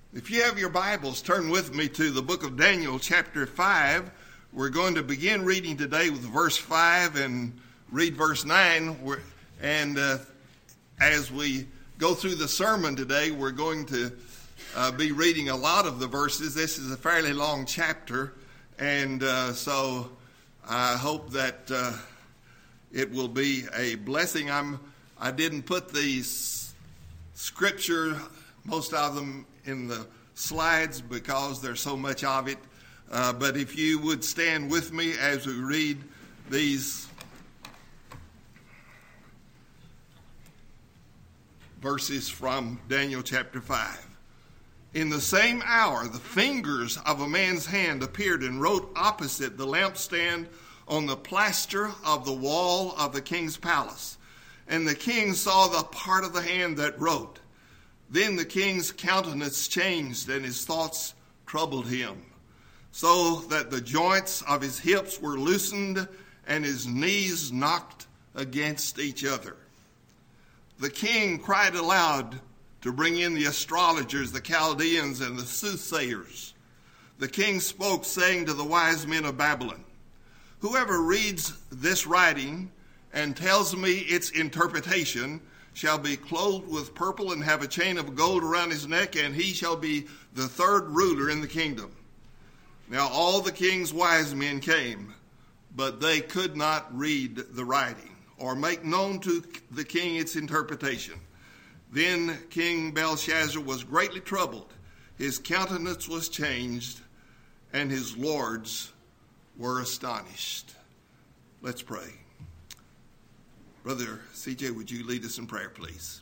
If you have your Bibles, turn with me to the book of Daniel, chapter 5. We're going to begin reading today with verse 5 and read verse 9. As we go through the sermon today, we're going to be reading a lot of the verses. This is a fairly long chapter, and so I hope that it will be a blessing. I didn't put the scripture, most of them, in the slides because there's so much of it. But if you would stand with me as we read these verses from Daniel chapter 5. In the same hour, the fingers of a man's hand appeared and wrote opposite the lampstand on the plaster of the wall of the king's palace. And the king saw the part of the hand that wrote. Then the king's countenance changed, and his thoughts troubled him, so that the joints of his hips were loosened, and his knees knocked against each other. The king cried aloud to bring in the astrologers, the Chaldeans, and the soothsayers. The king spoke, saying to the wise men of Babylon, "Whoever reads this writing and tells me its interpretation shall be clothed with purple and have a chain of gold around his neck, and he shall be the third ruler in the kingdom." Now all the king's wise men came, but they could not read the writing or make known to the king its interpretation. Then King Belshazzar was greatly troubled. His countenance was changed, and his lords were astonished. Let's pray. Brother CJ, would you lead us in prayer, please?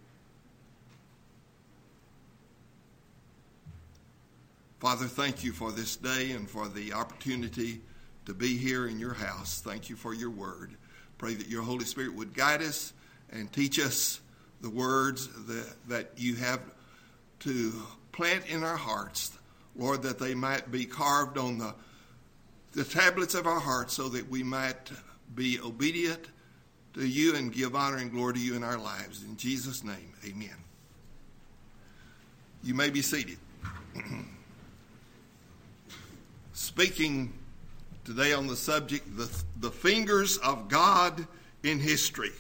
Father, thank you for this day and for the opportunity to be here in your house. Thank you for your word. Pray that your Holy Spirit would guide us and teach us the words that you have to plant in our hearts, Lord, that they might be carved on the tablets of our hearts so that we might be obedient to you and give honor and glory to you in our lives. In Jesus' name, amen. You may be seated. Speaking today on the subject, the fingers of God in history.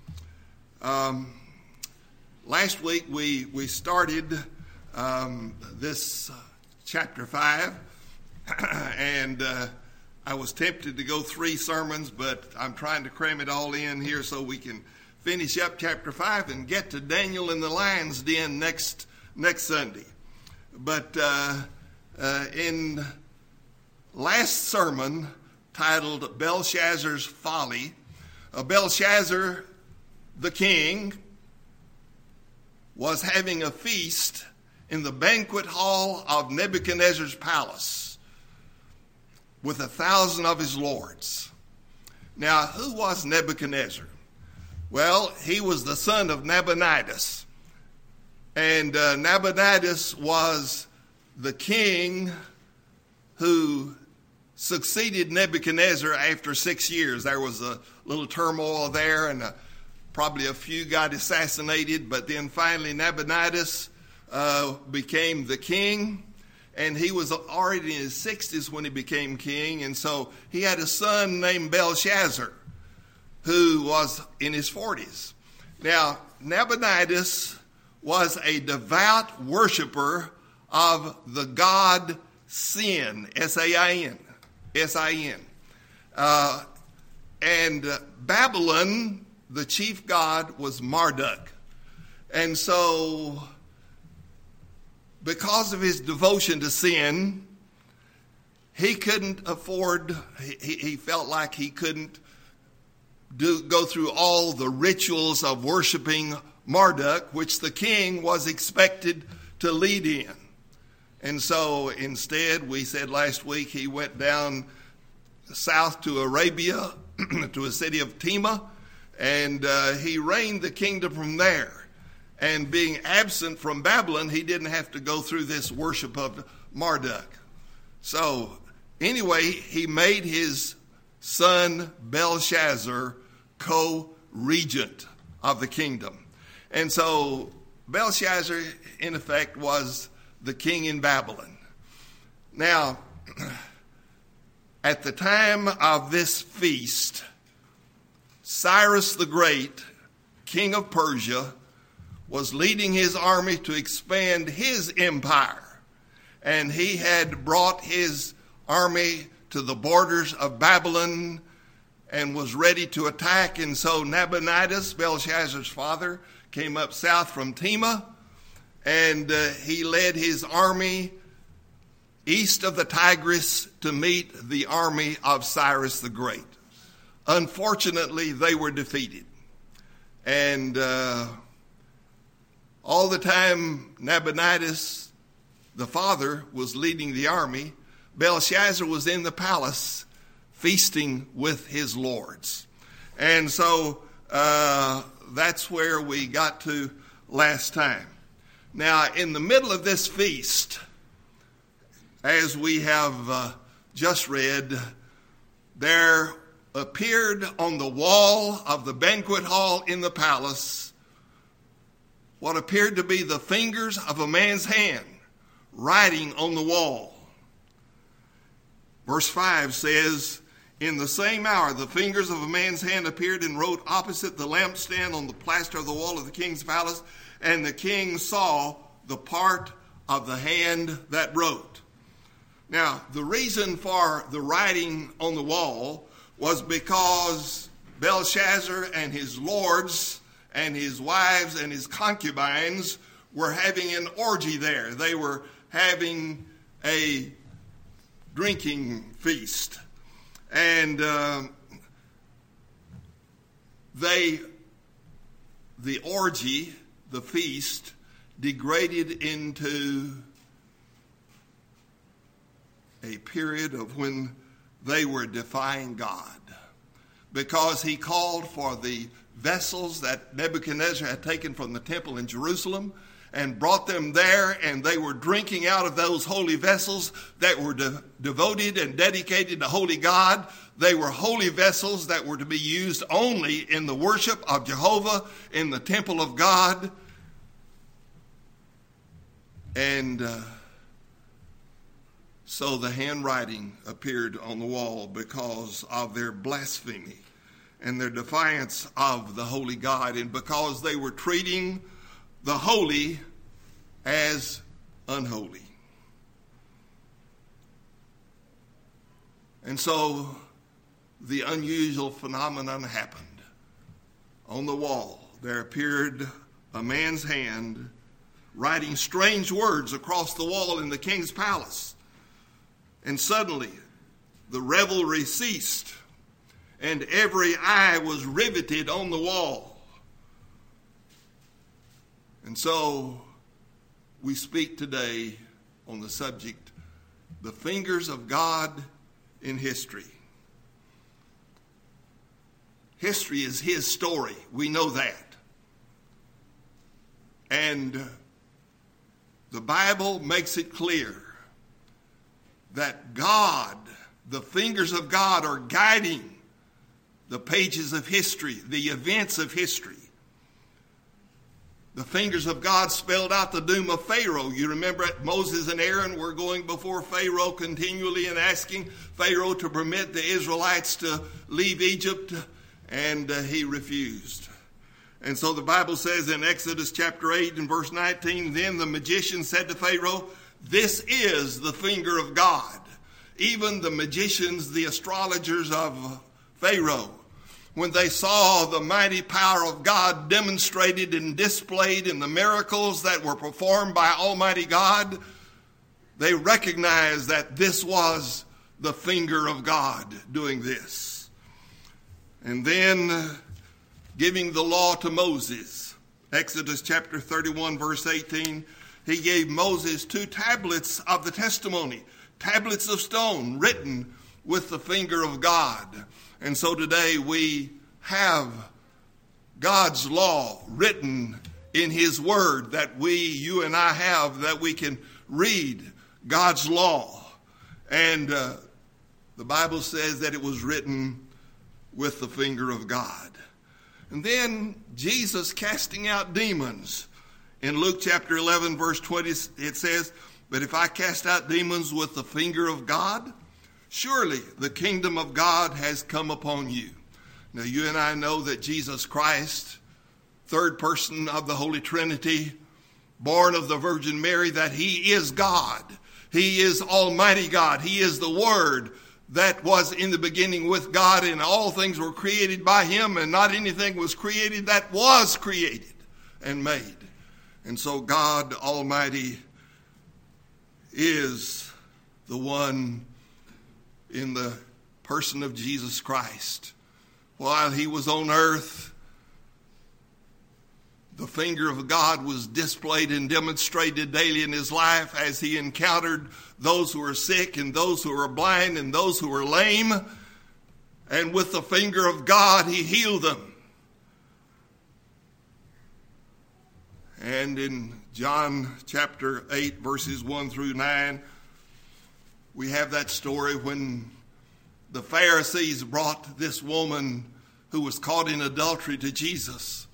Last week we started this chapter 5, and I was tempted to go 3 sermons, but I'm trying to cram it all in here so we can finish up chapter 5 and get to Daniel in the lion's den next Sunday. But in last sermon, titled Belshazzar's Folly, Belshazzar the king was having a feast in the banquet hall of Nebuchadnezzar's palace with 1,000 of his lords. Now, who was Nebuchadnezzar? Well, he was the son of Nabonidus. And Nabonidus was the king who succeeded Nebuchadnezzar after 6 years. There was a little turmoil there, and probably a few got assassinated, but then finally Nabonidus became the king. And he was already in his 60s when he became king. And so he had a son named Belshazzar who was in his 40s. Now, Nabonidus was a devout worshiper of the god Sin, S-A-I-N. And Babylon, the chief god, was Marduk. And so, because of his devotion to sin, he couldn't afford, he felt like he couldn't go through all the rituals of worshiping Marduk, which the king was expected to lead in. And so instead, we said last week, he went down south to Arabia, to a city of Tema, and he reigned the kingdom from there. And being absent from Babylon, he didn't have to go through this worship of Marduk. So anyway, he made his son Belshazzar co-regent of the kingdom. And so Belshazzar, in effect, was the king in Babylon. Now, at the time of this feast, Cyrus the Great, king of Persia, was leading his army to expand his empire. And he had brought his army to the borders of Babylon and was ready to attack. And so Nabonidus, Belshazzar's father, came up south from Tema, and he led his army east of the Tigris to meet the army of Cyrus the Great. Unfortunately, they were defeated. And all the time Nabonidus, the father, was leading the army, Belshazzar was in the palace feasting with his lords. And so that's where we got to last time. Now, in the middle of this feast, as we have just read, there appeared on the wall of the banquet hall in the palace what appeared to be the fingers of a man's hand writing on the wall. Verse 5 says, "In the same hour the fingers of a man's hand appeared and wrote opposite the lampstand on the plaster of the wall of the king's palace, and the king saw the part of the hand that wrote." Now, the reason for the writing on the wall was because Belshazzar and his lords and his wives and his concubines were having an orgy there. They were having a drinking feast. And the orgy, the feast, degraded into a period of when they were defying God, because he called for the vessels that Nebuchadnezzar had taken from the temple in Jerusalem and brought them there, and they were drinking out of those holy vessels that were devoted and dedicated to holy God. They were holy vessels that were to be used only in the worship of Jehovah in the temple of God. And so the handwriting appeared on the wall because of their blasphemy and their defiance of the holy God, and because they were treating the holy as unholy. And so the unusual phenomenon happened. On the wall there appeared a man's hand writing strange words across the wall in the king's palace. And suddenly the revelry ceased, and every eye was riveted on the wall. And so we speak today on the subject, the fingers of God in history. History is his story. We know that. And the Bible makes it clear that God, the fingers of God, are guiding the pages of history, the events of history. The fingers of God spelled out the doom of Pharaoh. You remember Moses and Aaron were going before Pharaoh continually and asking Pharaoh to permit the Israelites to leave Egypt, and he refused. And so the Bible says in Exodus chapter 8 and verse 19, "Then the magician said to Pharaoh, 'This is the finger of God.'" Even the magicians, the astrologers of Pharaoh, when they saw the mighty power of God demonstrated and displayed in the miracles that were performed by Almighty God, they recognized that this was the finger of God doing this. And then giving the law to Moses, Exodus chapter 31 verse 18, he gave Moses 2 tablets of the testimony, tablets of stone written with the finger of God. And so today we have God's law written in his word that you and I have, that we can read God's law. And the Bible says that it was written with the finger of God. And then Jesus casting out demons. In Luke chapter 11 verse 20 it says, But if I cast out demons with the finger of God, surely the kingdom of God has come upon you. Now, you and I know that Jesus Christ, third person of the Holy Trinity, born of the Virgin Mary, that he is God. He is Almighty God. He is the Word that was in the beginning with God, and all things were created by him, and not anything was created that was created and made. And so God Almighty is the one in the person of Jesus Christ. While he was on earth, the finger of God was displayed and demonstrated daily in his life as he encountered those who were sick and those who were blind and those who were lame. And with the finger of God, he healed them. And in John chapter 8, verses 1 through 9, we have that story when the Pharisees brought this woman who was caught in adultery to Jesus.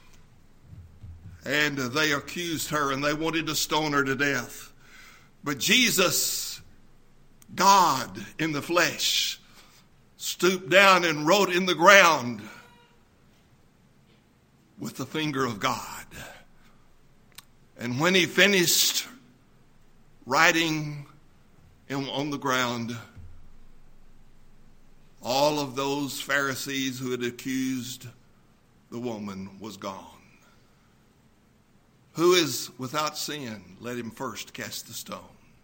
And they accused her and they wanted to stone her to death. But Jesus, God in the flesh, stooped down and wrote in the ground with the finger of God. And when he finished writing on the ground, all of those Pharisees who had accused the woman was gone. Who is without sin? Let him first cast the stone.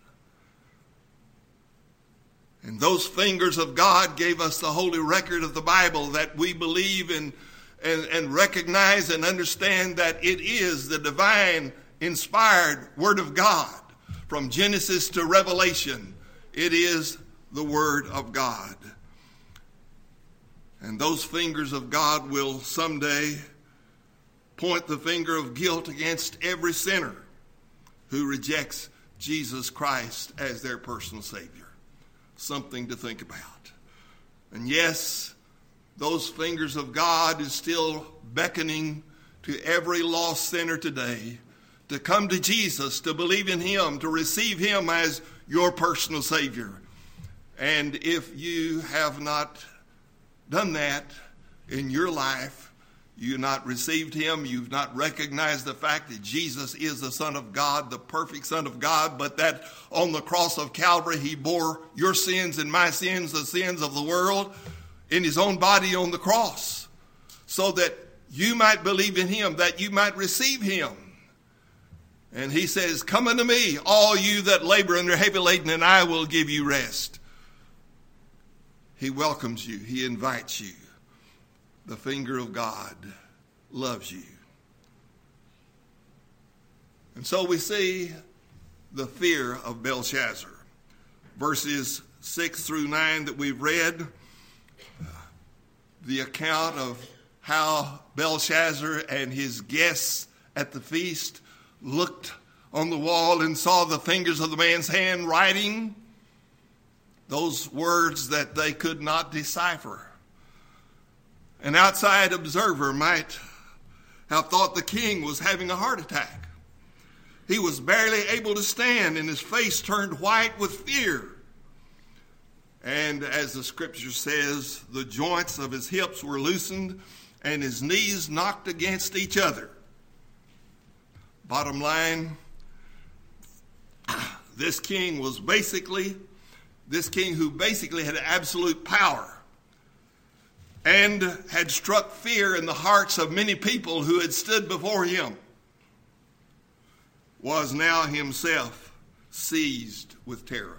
And those fingers of God gave us the holy record of the Bible that we believe in and recognize and understand that it is the divine inspired Word of God. From Genesis to Revelation, it is the Word of God. And those fingers of God will someday point the finger of guilt against every sinner who rejects Jesus Christ as their personal Savior. Something to think about. And yes, those fingers of God is still beckoning to every lost sinner today to come to Jesus, to believe in him, to receive him as your personal Savior. And if you have not done that in your life, you've not received him, you've not recognized the fact that Jesus is the Son of God, the perfect Son of God, but that on the cross of Calvary he bore your sins and my sins, the sins of the world, in his own body on the cross, so that you might believe in him, that you might receive him. And he says, "Come unto me, all you that labor and are heavy laden, and I will give you rest." He welcomes you. He invites you. The finger of God loves you. And so we see the fear of Belshazzar. Verses 6 through 9 that we've read, the account of how Belshazzar and his guests at the feast looked on the wall and saw the fingers of the man's hand writing those words that they could not decipher. An outside observer might have thought the king was having a heart attack. He was barely able to stand, and his face turned white with fear. And as the scripture says, the joints of his hips were loosened, and his knees knocked against each other. Bottom line, this king who basically had absolute power and had struck fear in the hearts of many people who had stood before him, was now himself seized with terror.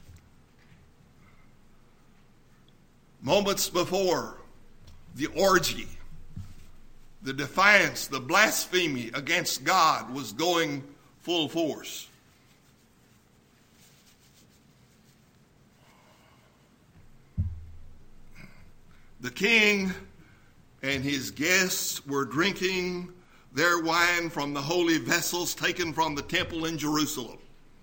Moments before, the orgy, the defiance, the blasphemy against God was going full force. The king and his guests were drinking their wine from the holy vessels taken from the temple in Jerusalem.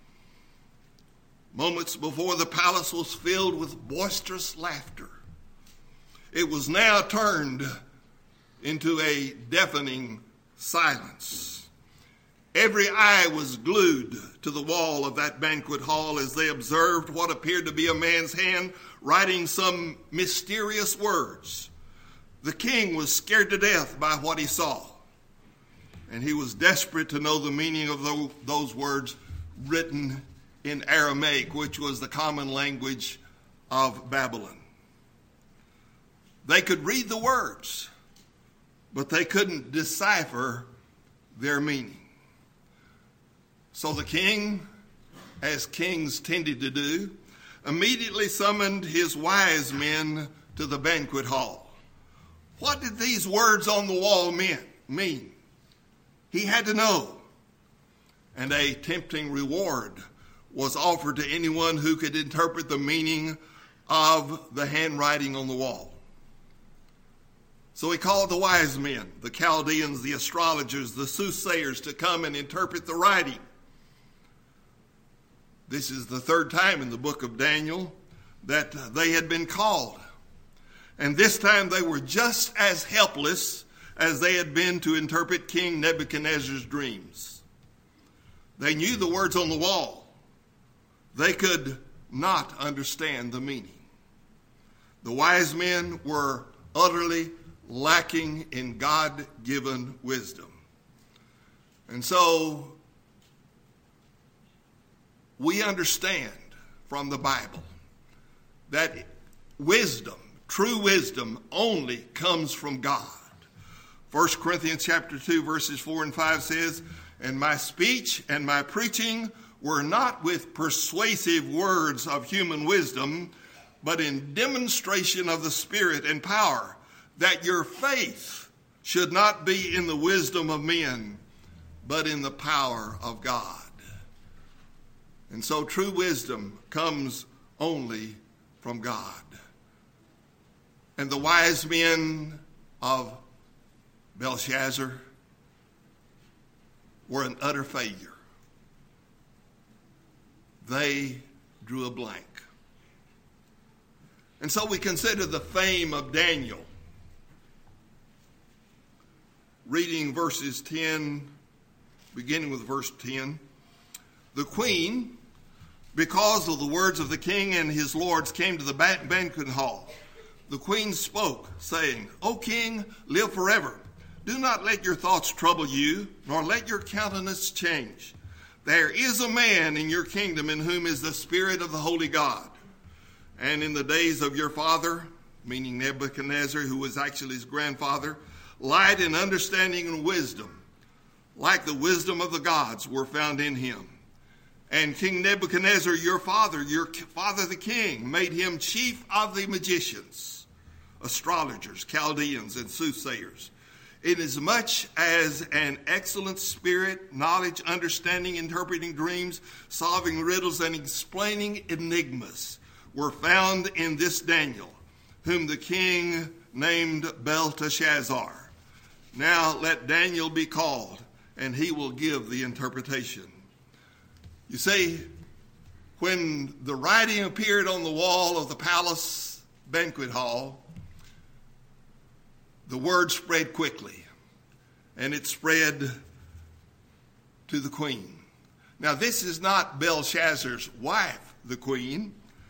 Moments before, the palace was filled with boisterous laughter. It was now turned into a deafening silence. Every eye was glued to the wall of that banquet hall as they observed what appeared to be a man's hand writing some mysterious words. The king was scared to death by what he saw, and he was desperate to know the meaning of those words written in Aramaic, which was the common language of Babylon. They could read the words, but they couldn't decipher their meaning. So the king, as kings tended to do, immediately summoned his wise men to the banquet hall. What did these words on the wall mean? He had to know. And a tempting reward was offered to anyone who could interpret the meaning of the handwriting on the wall. So he called the wise men, the Chaldeans, the astrologers, the soothsayers, to come and interpret the writing. This is the third time in the book of Daniel that they had been called. And this time they were just as helpless as they had been to interpret King Nebuchadnezzar's dreams. They knew the words on the wall. They could not understand the meaning. The wise men were utterly lacking in God-given wisdom. And so we understand from the Bible that wisdom, true wisdom, only comes from God. 1 Corinthians chapter 2, verses 4 and 5 says, "And my speech and my preaching were not with persuasive words of human wisdom, but in demonstration of the Spirit and power, that your faith should not be in the wisdom of men, but in the power of God." And so true wisdom comes only from God. And the wise men of Belshazzar were an utter failure. They drew a blank. And so we consider the fame of Daniel. Reading verses 10, beginning with verse 10. "The queen, because of the words of the king and his lords, came to the banquet hall. The queen spoke, saying, 'O king, live forever. Do not let your thoughts trouble you, nor let your countenance change. There is a man in your kingdom in whom is the spirit of the holy God. And in the days of your father,'" meaning Nebuchadnezzar, who was actually his grandfather, "light and understanding and wisdom, like the wisdom of the gods, were found in him. And King Nebuchadnezzar, your father the king, made him chief of the magicians, astrologers, Chaldeans, and soothsayers, inasmuch as an excellent spirit, knowledge, understanding, interpreting dreams, solving riddles, and explaining enigmas were found in this Daniel, whom the king named Belteshazzar. Now let Daniel be called, and he will give the interpretation." You see, when the writing appeared on the wall of the palace banquet hall, the word spread quickly, and it spread to the queen. Now, this is not Belshazzar's wife, the queen.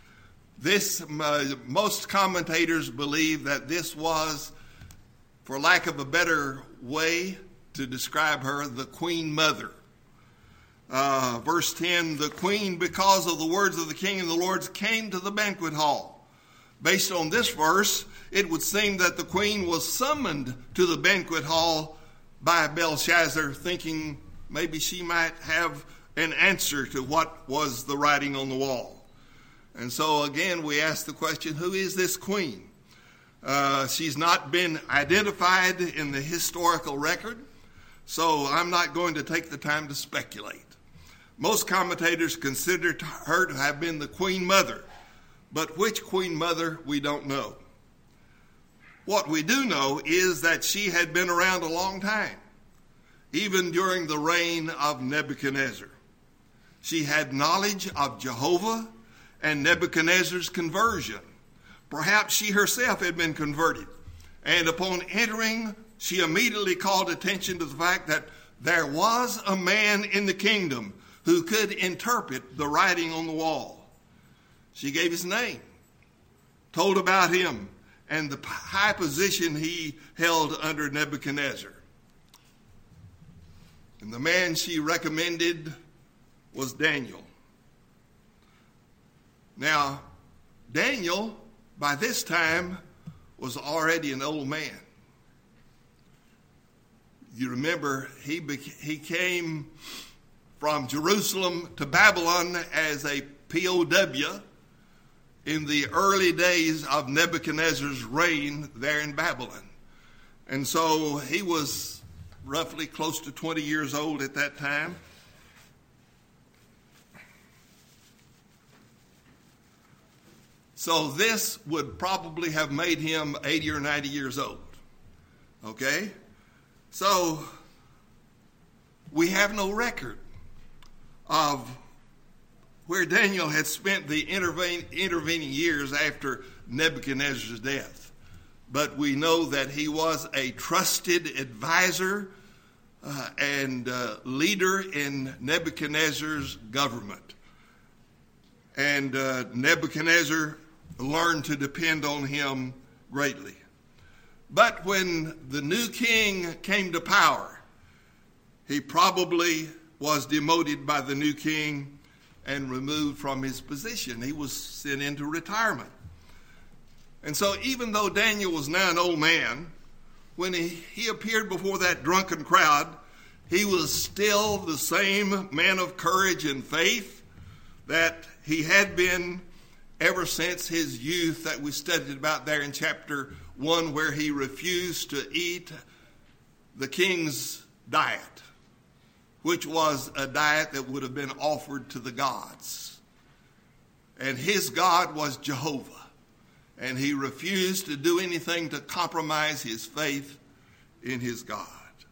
Most commentators believe that this was, for lack of a better way to describe her, the queen mother. Verse 10, "The queen, because of the words of the king and the lords, came to the banquet hall." Based on this verse, it would seem that the queen was summoned to the banquet hall by Belshazzar, thinking maybe she might have an answer to what was the writing on the wall. And so again, we ask the question, who is this queen? She's not been identified in the historical record, so I'm not going to take the time to speculate. Most commentators consider her to have been the queen mother, but which queen mother, we don't know. What we do know is that she had been around a long time, even during the reign of Nebuchadnezzar. She had knowledge of Jehovah and Nebuchadnezzar's conversion. Perhaps she herself had been converted, and upon entering, she immediately called attention to the fact that there was a man in the kingdom who could interpret the writing on the wall. She gave his name, told about him, and the high position he held under Nebuchadnezzar. And the man she recommended was Daniel. Now, Daniel, by this time, was already an old man. You remember, he came from Jerusalem to Babylon as a POW in the early days of Nebuchadnezzar's reign there in Babylon. And so he was roughly close to 20 years old at that time. So this would probably have made him 80 or 90 years old. Okay? So we have no record of where Daniel had spent the intervening years after Nebuchadnezzar's death. But we know that he was a trusted advisor and leader in Nebuchadnezzar's government. And Nebuchadnezzar learned to depend on him greatly. But when the new king came to power, he probably was demoted by the new king and removed from his position. He was sent into retirement. And so even though Daniel was now an old man, when he appeared before that drunken crowd, he was still the same man of courage and faith that he had been ever since his youth that we studied about there in chapter 1, where he refused to eat the king's diet, which was a diet that would have been offered to the gods. And his God was Jehovah. And he refused to do anything to compromise his faith in his God.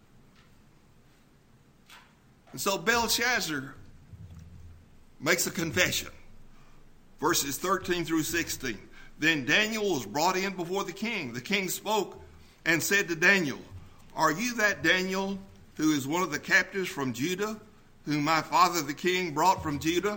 And so Belshazzar makes a confession. Verses 13 through 16. Then Daniel was brought in before the king. The king spoke and said to Daniel, "Are you that Daniel who is one of the captives from Judah, whom my father the king brought from Judah?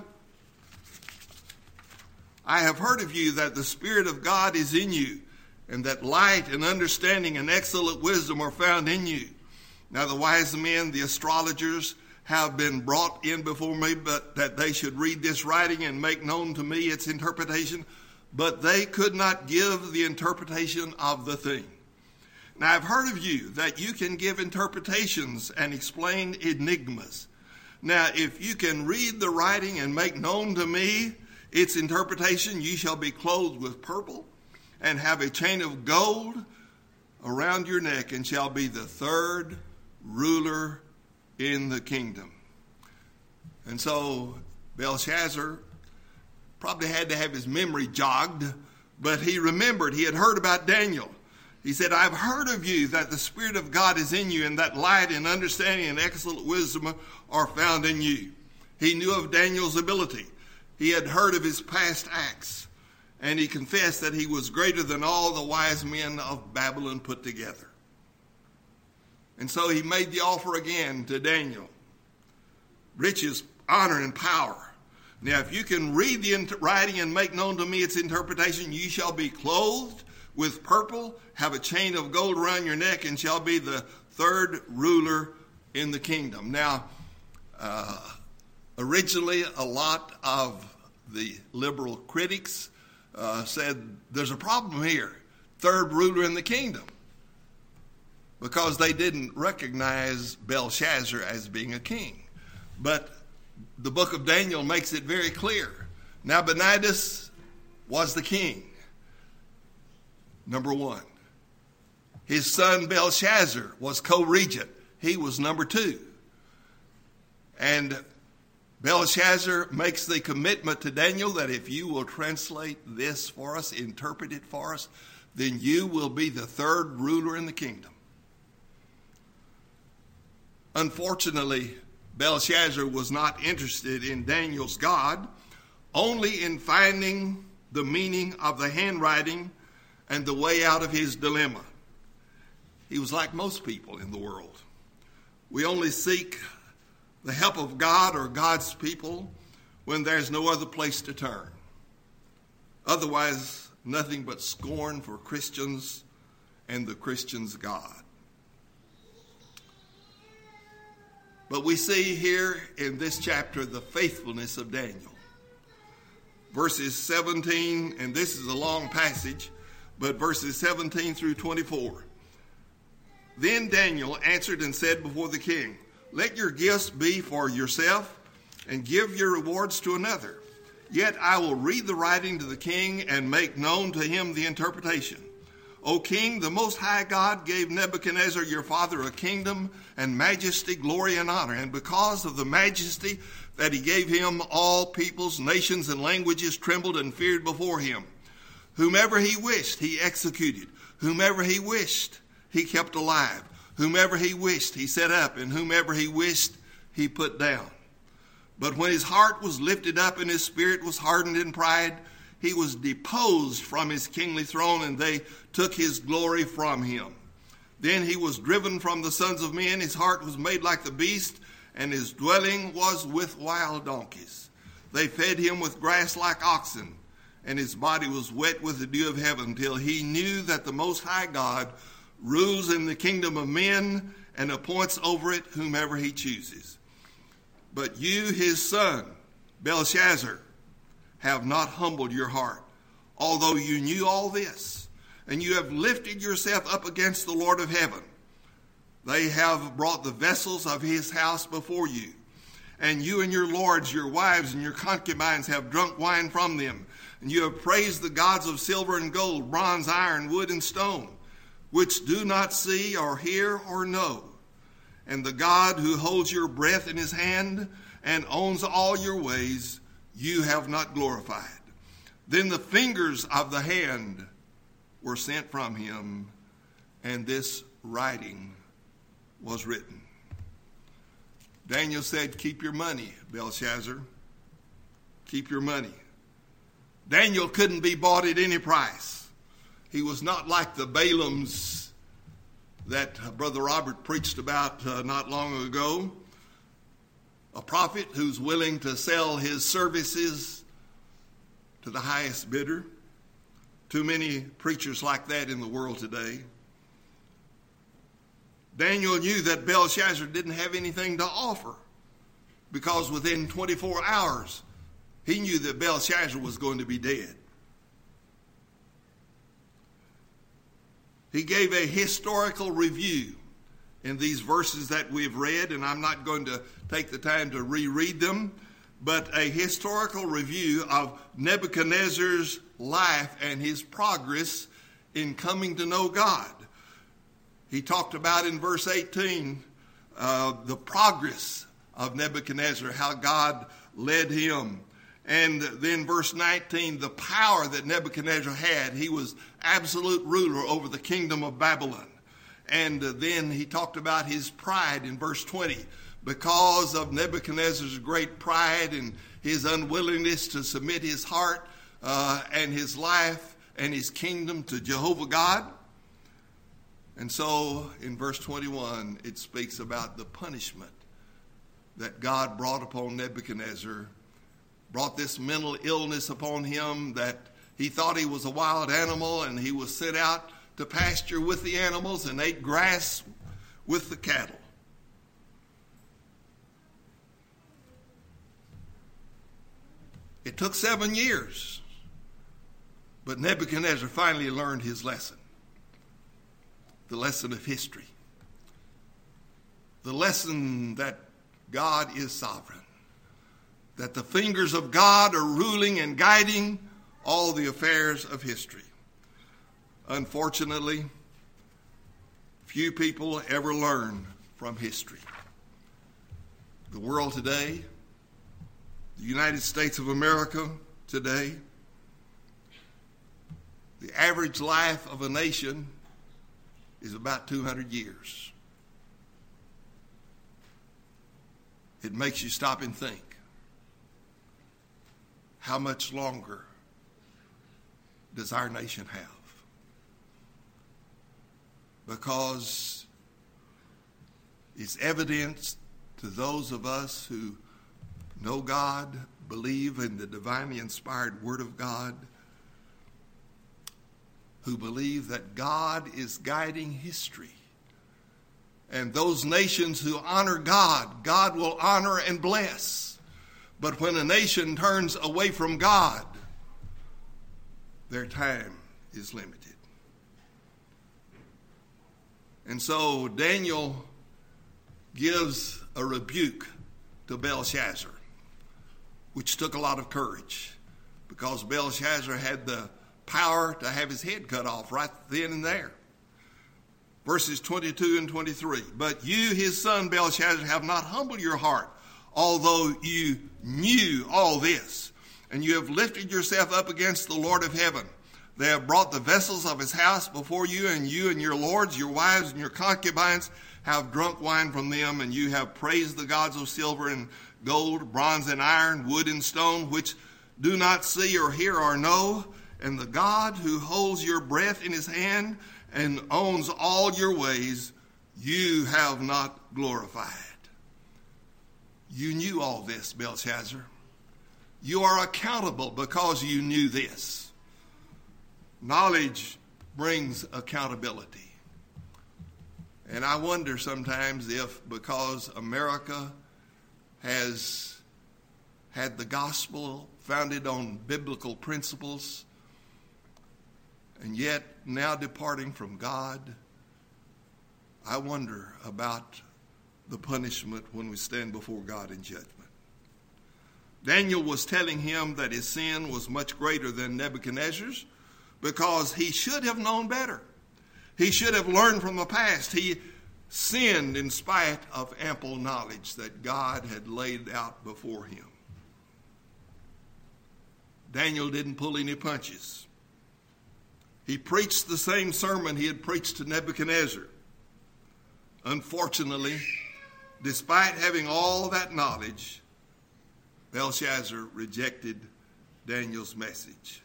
I have heard of you that the Spirit of God is in you, and that light and understanding and excellent wisdom are found in you. Now the wise men, the astrologers, have been brought in before me, but that they should read this writing and make known to me its interpretation, but they could not give the interpretation of the thing. Now I've heard of you that you can give interpretations and explain enigmas. Now if you can read the writing and make known to me its interpretation, you shall be clothed with purple and have a chain of gold around your neck, and shall be the third ruler in the kingdom." And so Belshazzar probably had to have his memory jogged, but he remembered. He had heard about Daniel. He said, "I've heard of you that the Spirit of God is in you, and that light and understanding and excellent wisdom are found in you." He knew of Daniel's ability. He had heard of his past acts, and he confessed that he was greater than all the wise men of Babylon put together. And so he made the offer again to Daniel: riches, honor, and power. Now, if you can read the writing and make known to me its interpretation, you shall be clothed with purple, have a chain of gold around your neck, and shall be the third ruler in the kingdom. Now, originally, a lot of the liberal critics said there's a problem here, third ruler in the kingdom, because they didn't recognize Belshazzar as being a king. But the book of Daniel makes it very clear. Nabonidus was the king, number one. His son Belshazzar was co-regent. He was number two. And Belshazzar makes the commitment to Daniel that if you will translate this for us, interpret it for us, then you will be the third ruler in the kingdom. Unfortunately, Belshazzar was not interested in Daniel's God, only in finding the meaning of the handwriting and the way out of his dilemma. He was like most people in the world. We only seek the help of God or God's people when there's no other place to turn. Otherwise, nothing but scorn for Christians and the Christian's God. But we see here in this chapter the faithfulness of Daniel. Verses 17, and this is a long passage, but verses 17 through 24. Then Daniel answered and said before the king, "Let your gifts be for yourself, and give your rewards to another. Yet I will read the writing to the king and make known to him the interpretation. O king, the Most High God gave Nebuchadnezzar your father a kingdom and majesty, glory, and honor. And because of the majesty that he gave him, all peoples, nations, and languages trembled and feared before him. Whomever he wished, he executed. Whomever he wished, he kept alive. Whomever he wished, he set up. And whomever he wished, he put down. But when his heart was lifted up and his spirit was hardened in pride, he was deposed from his kingly throne, and they took his glory from him. Then he was driven from the sons of men. His heart was made like the beast, and his dwelling was with wild donkeys. They fed him with grass like oxen, and his body was wet with the dew of heaven, till he knew that the Most High God rules in the kingdom of men and appoints over it whomever he chooses. But you, his son, Belshazzar, have not humbled your heart, although you knew all this, and you have lifted yourself up against the Lord of heaven. They have brought the vessels of his house before you, and you and your lords, your wives, and your concubines have drunk wine from them, and you have praised the gods of silver and gold, bronze, iron, wood, and stone, which do not see or hear or know. And the God who holds your breath in his hand and owns all your ways, you have not glorified. Then the fingers of the hand were sent from him, and this writing was written. Daniel said, "Keep your money, Belshazzar. Keep your money." Daniel couldn't be bought at any price. He was not like the Balaams that Brother Robert preached about not long ago. A prophet who's willing to sell his services to the highest bidder. Too many preachers like that in the world today. Daniel knew that Belshazzar didn't have anything to offer, because within 24 hours, he knew that Belshazzar was going to be dead. He gave a historical review in these verses that we've read, and I'm not going to take the time to reread them, but a historical review of Nebuchadnezzar's life and his progress in coming to know God. He talked about in verse 18 the progress of Nebuchadnezzar, how God led him. And then verse 19, the power that Nebuchadnezzar had. He was absolute ruler over the kingdom of Babylon. And then he talked about his pride in verse 20. Because of Nebuchadnezzar's great pride and his unwillingness to submit his heart and his life and his kingdom to Jehovah God. And so in verse 21, it speaks about the punishment that God brought upon Nebuchadnezzar, brought this mental illness upon him that he thought he was a wild animal, and he was sent out to pasture with the animals and ate grass with the cattle. It took 7 years, but Nebuchadnezzar finally learned his lesson. The lesson of history. The lesson that God is sovereign. That the fingers of God are ruling and guiding all the affairs of history. Unfortunately, few people ever learn from history. The world today, the United States of America today, the average life of a nation is about 200 years. It makes you stop and think. How much longer does our nation have? is evidence to those of us who know God, believe in the divinely inspired Word of God, who believe that God is guiding history. And those nations who honor God, God will honor and bless. But when a nation turns away from God, their time is limited. And so Daniel gives a rebuke to Belshazzar, which took a lot of courage, because Belshazzar had the power to have his head cut off right then and there. Verses 22 and 23. But you, his son Belshazzar, have not humbled your heart, although you knew all this. And you have lifted yourself up against the Lord of heaven. They have brought the vessels of his house before you and your lords, your wives, and your concubines have drunk wine from them, and you have praised the gods of silver and gold, bronze and iron, wood and stone, which do not see or hear or know, and the God who holds your breath in his hand and owns all your ways, you have not glorified. You knew all this, Belshazzar. You are accountable because you knew this. Knowledge brings accountability. And I wonder sometimes if, because America has had the gospel founded on biblical principles, and yet now departing from God, I wonder about the punishment when we stand before God in judgment. Daniel was telling him that his sin was much greater than Nebuchadnezzar's because he should have known better. He should have learned from the past. He sinned in spite of ample knowledge that God had laid out before him. Daniel didn't pull any punches. He preached the same sermon he had preached to Nebuchadnezzar. Unfortunately, despite having all that knowledge, Belshazzar rejected Daniel's message.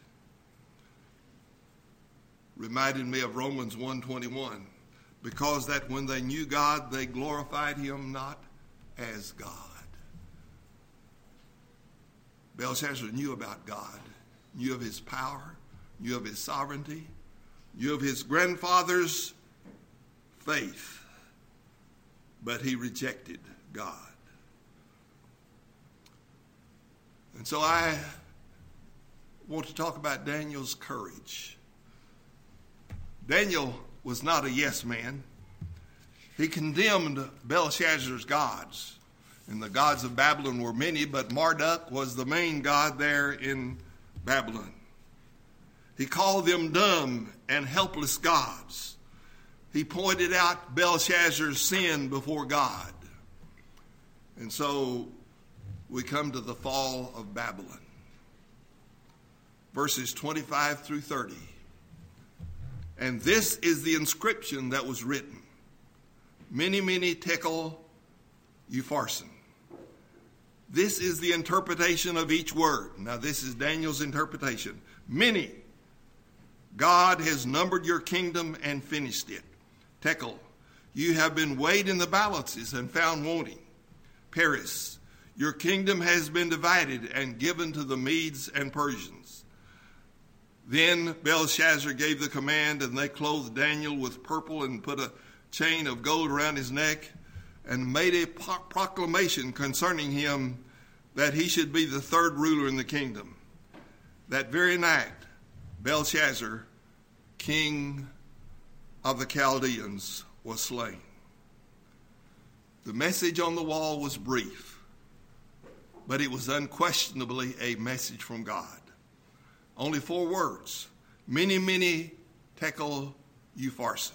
Reminded me of Romans 1:21, because that when they knew God, they glorified him not as God. Belshazzar knew about God, knew of his power, knew of his sovereignty, knew of his grandfather's faith, but he rejected God. And so I want to talk about Daniel's courage. Daniel was not a yes man. He condemned Belshazzar's gods. And the gods of Babylon were many, but Marduk was the main god there in Babylon. He called them dumb and helpless gods. He pointed out Belshazzar's sin before God. And so we come to the fall of Babylon. Verses 25 through 30. And this is the inscription that was written. Mene, mene, tekel, upharsin. This is the interpretation of each word. Now this is Daniel's interpretation. Mene, God has numbered your kingdom and finished it. Tekel, you have been weighed in the balances and found wanting. Peres, your kingdom has been divided and given to the Medes and Persians. Then Belshazzar gave the command, and they clothed Daniel with purple and put a chain of gold around his neck and made a proclamation concerning him that he should be the third ruler in the kingdom. That very night, Belshazzar, king of the Chaldeans, was slain. The message on the wall was brief, but it was unquestionably a message from God. Only 4 words. Mene, mene, tekel, upharsin.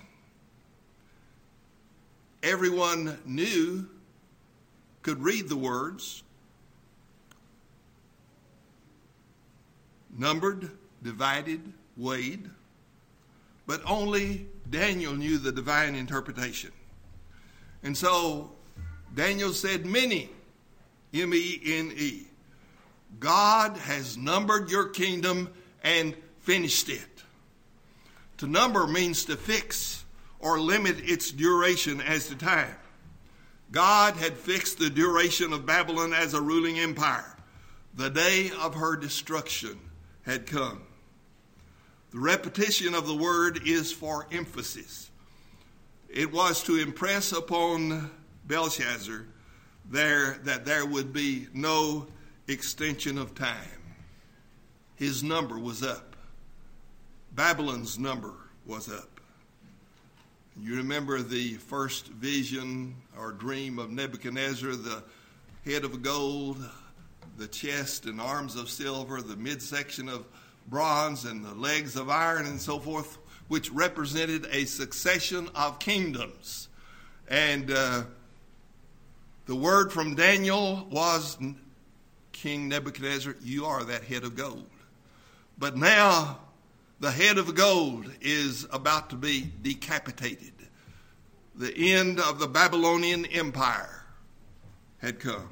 Everyone knew, could read the words. Numbered, divided, weighed. But only Daniel knew the divine interpretation. And so Daniel said, mene, M-E-N-E. God has numbered your kingdom and finished it. To number means to fix or limit its duration as to time. God had fixed the duration of Babylon as a ruling empire. The day of her destruction had come. The repetition of the word is for emphasis. It was to impress upon Belshazzar that there would be no extension of time. His number was up. Babylon's number was up. You remember the first vision or dream of Nebuchadnezzar, the head of gold, the chest and arms of silver, the midsection of bronze and the legs of iron and so forth, which represented a succession of kingdoms. And the word from Daniel was, King Nebuchadnezzar, you are that head of gold. But now the head of gold is about to be decapitated. The end of the Babylonian Empire had come.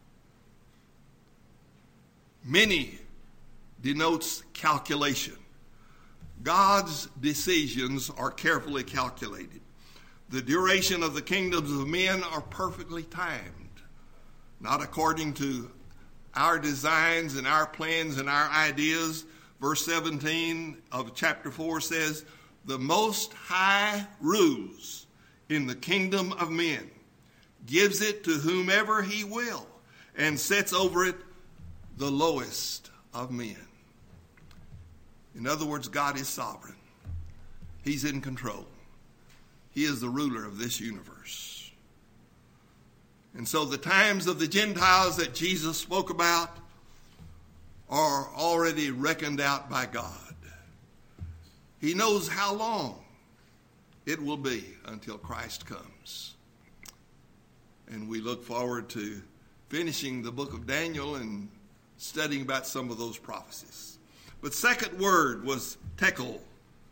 Many denotes calculation. God's decisions are carefully calculated. The duration of the kingdoms of men are perfectly timed, not according to our designs and our plans and our ideas. Verse 17 of chapter 4 says, the Most High rules in the kingdom of men, gives it to whomever he will, and sets over it the lowest of men. In other words, God is sovereign. He's in control. He is the ruler of this universe. And so the times of the Gentiles that Jesus spoke about are already reckoned out by God. He knows how long it will be until Christ comes. And we look forward to finishing the book of Daniel and studying about some of those prophecies. But second word was tekel,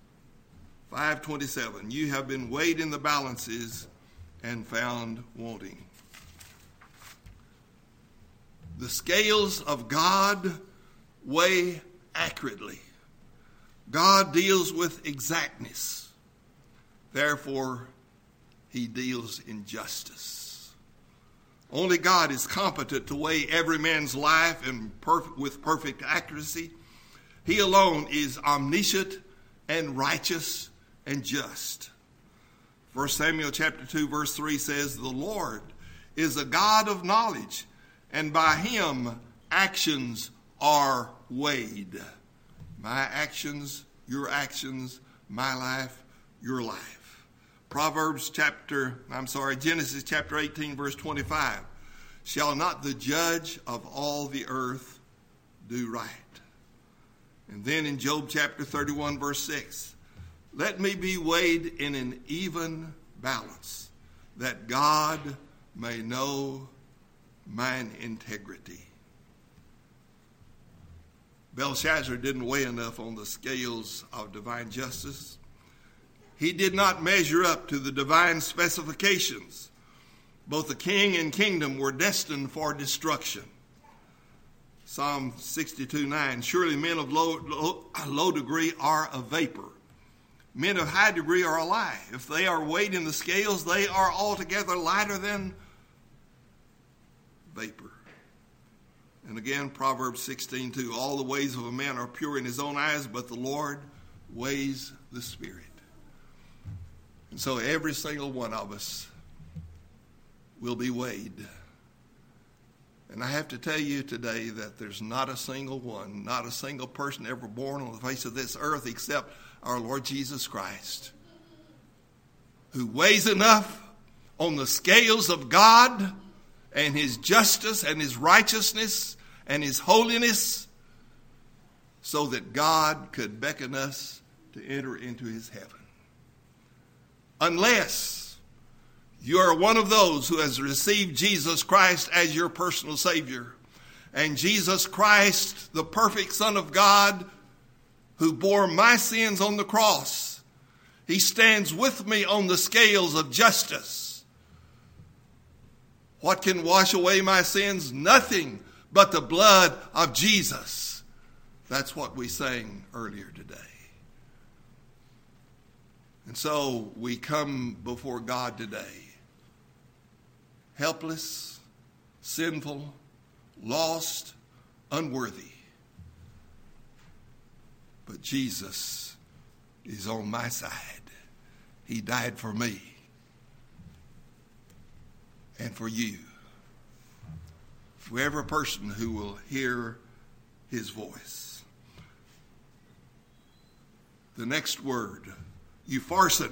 5:27. You have been weighed in the balances and found wanting. The scales of God weigh accurately. God deals with exactness. Therefore, he deals in justice. Only God is competent to weigh every man's life with perfect accuracy. He alone is omniscient and righteous and just. 1 Samuel chapter 2 verse 3 says, the Lord is a God of knowledge, and by him actions are weighed. My actions, your actions, my life, your life. Genesis chapter 18 verse 25. Shall not the judge of all the earth do right? And then in Job chapter 31 verse 6. Let me be weighed in an even balance, that God may know mine integrity. Belshazzar didn't weigh enough on the scales of divine justice. He did not measure up to the divine specifications. Both the king and kingdom were destined for destruction. Psalm 62:9, surely men of low degree are a vapor. Men of high degree are a lie. If they are weighed in the scales, they are altogether lighter than vapor. And again, Proverbs 16:2, all the ways of a man are pure in his own eyes, but the Lord weighs the spirit. And so every single one of us will be weighed. And I have to tell you today that there's not a single one, not a single person ever born on the face of this earth except our Lord Jesus Christ, who weighs enough on the scales of God and his justice and his righteousness and his holiness so that God could beckon us to enter into his heaven. Unless you are one of those who has received Jesus Christ as your personal Savior, and Jesus Christ, the perfect Son of God, who bore my sins on the cross, he stands with me on the scales of justice. What can wash away my sins? Nothing but the blood of Jesus. That's what we sang earlier today. And so we come before God today, helpless, sinful, lost, unworthy. But Jesus is on my side. He died for me and for you, for every person who will hear his voice. The next word, Upharsin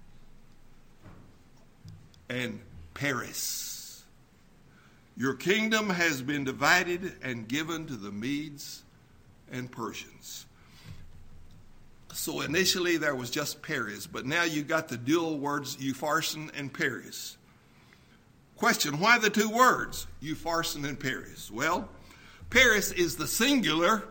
and Paris. Your kingdom has been divided and given to the Medes and Persians. So initially there was just Paris, but now you got the dual words Upharsin and Paris. Question, why the two words, Upharsin and Paris? Well, Paris is the singular.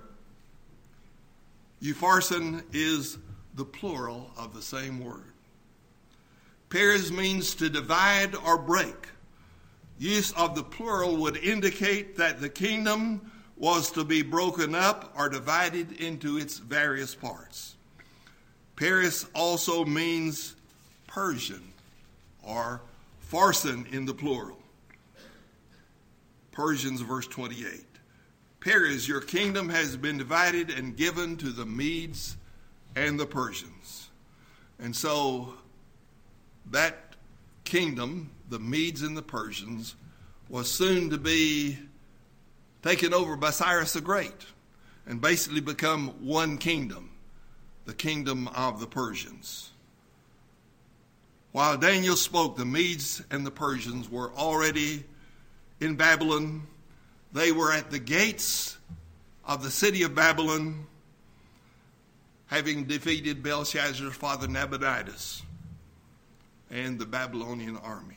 Upharsin is the plural of the same word. Paris means to divide or break. Use of the plural would indicate that the kingdom was to be broken up or divided into its various parts. Paris also means Persian or Pharsin in the plural. Persians, verse 28. Paris, your kingdom has been divided and given to the Medes and the Persians. And so that kingdom, the Medes and the Persians, was soon to be taken over by Cyrus the Great and basically become one kingdom, the kingdom of the Persians. While Daniel spoke, the Medes and the Persians were already in Babylon. They were at the gates of the city of Babylon, having defeated Belshazzar's father Nabonidus and the Babylonian army.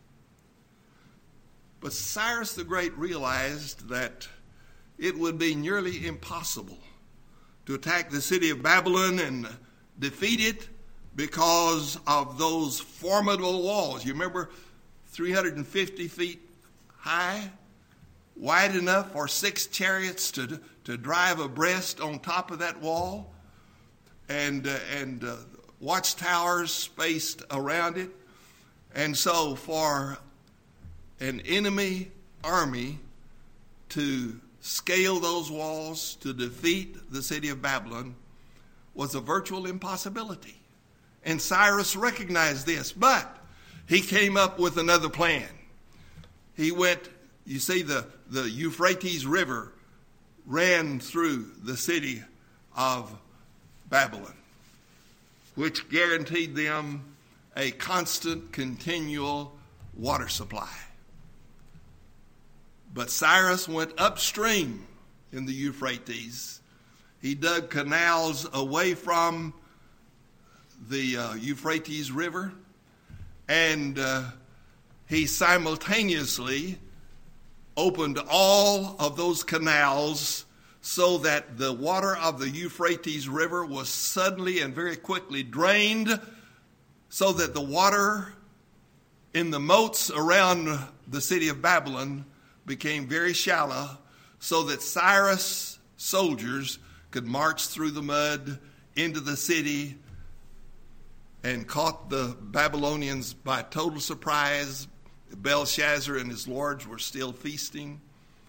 But Cyrus the Great realized that it would be nearly impossible to attack the city of Babylon and defeat it because of those formidable walls. You remember 350 feet high, wide enough for 6 chariots to drive abreast on top of that wall, and watchtowers spaced around it. And so for an enemy army to scale those walls to defeat the city of Babylon was a virtual impossibility. And Cyrus recognized this, but he came up with another plan. He went, you see, the Euphrates River ran through the city of Babylon, which guaranteed them a constant, continual water supply. But Cyrus went upstream in the Euphrates. He dug canals away from the Euphrates River, and he simultaneously opened all of those canals so that the water of the Euphrates River was suddenly and very quickly drained, so that the water in the moats around the city of Babylon became very shallow, so that Cyrus' soldiers could march through the mud into the city and caught the Babylonians by total surprise. Belshazzar and his lords were still feasting.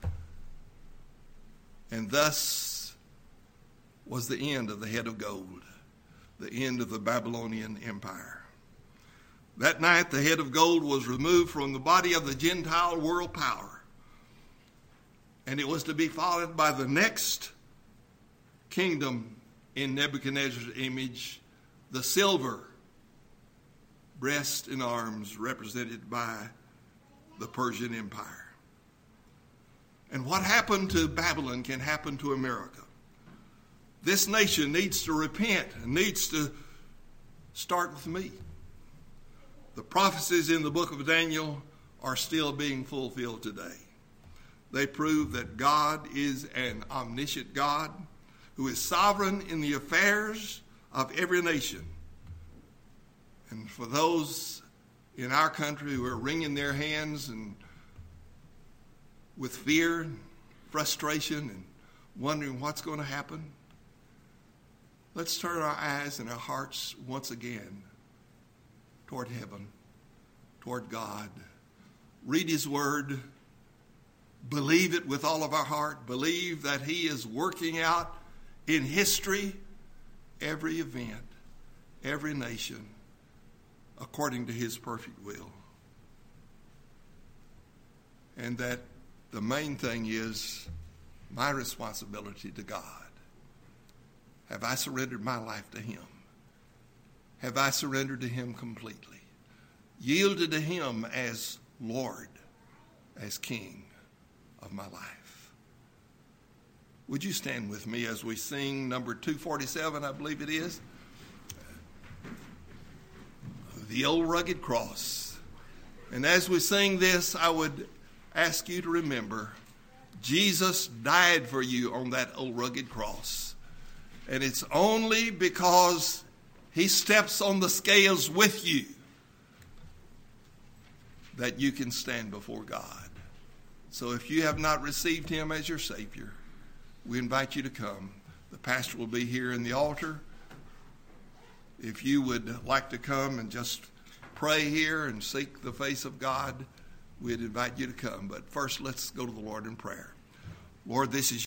And thus was the end of the head of gold, the end of the Babylonian Empire. That night, the head of gold was removed from the body of the Gentile world power, and it was to be followed by the next kingdom in Nebuchadnezzar's image, the silver breast and arms represented by the Persian Empire. And what happened to Babylon can happen to America. This nation needs to repent and needs to start with me. The prophecies in the book of Daniel are still being fulfilled today. They prove that God is an omniscient God who is sovereign in the affairs of every nation. And for those in our country who are wringing their hands and with fear and frustration and wondering what's going to happen, let's turn our eyes and our hearts once again toward heaven, toward God, read his word, believe it with all of our heart, believe that he is working out in history every event, every nation, according to his perfect will. And that the main thing is my responsibility to God. Have I surrendered my life to him? Have I surrendered to him completely? Yielded to him as Lord, as King of my life. Would you stand with me as we sing number 247, I believe it is? The Old Rugged Cross. And as we sing this, I would ask you to remember Jesus died for you on that old rugged cross. And it's only because he steps on the scales with you that you can stand before God. So if you have not received him as your Savior, we invite you to come. The pastor will be here in the altar. If you would like to come and just pray here and seek the face of God, we'd invite you to come. But first, let's go to the Lord in prayer. Lord, this is